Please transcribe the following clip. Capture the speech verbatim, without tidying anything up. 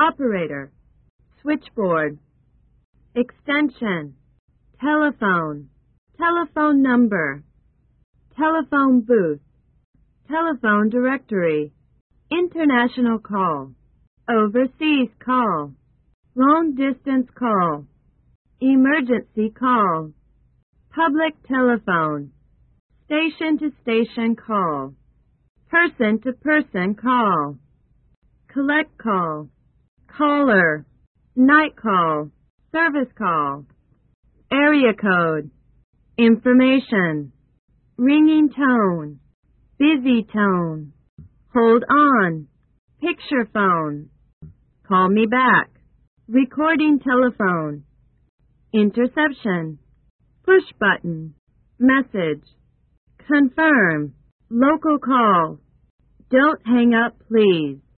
operator, switchboard, extension, telephone, telephone number, telephone booth, telephone directory, international call, overseas call, long distance call, emergency call, public telephone, station to station call, person to person call, collect call, caller, night call, service call, area code, information, ringing tone, busy tone, hold on, picture phone, call me back, recording telephone, interception, push button, message, confirm, local call, don't hang up please.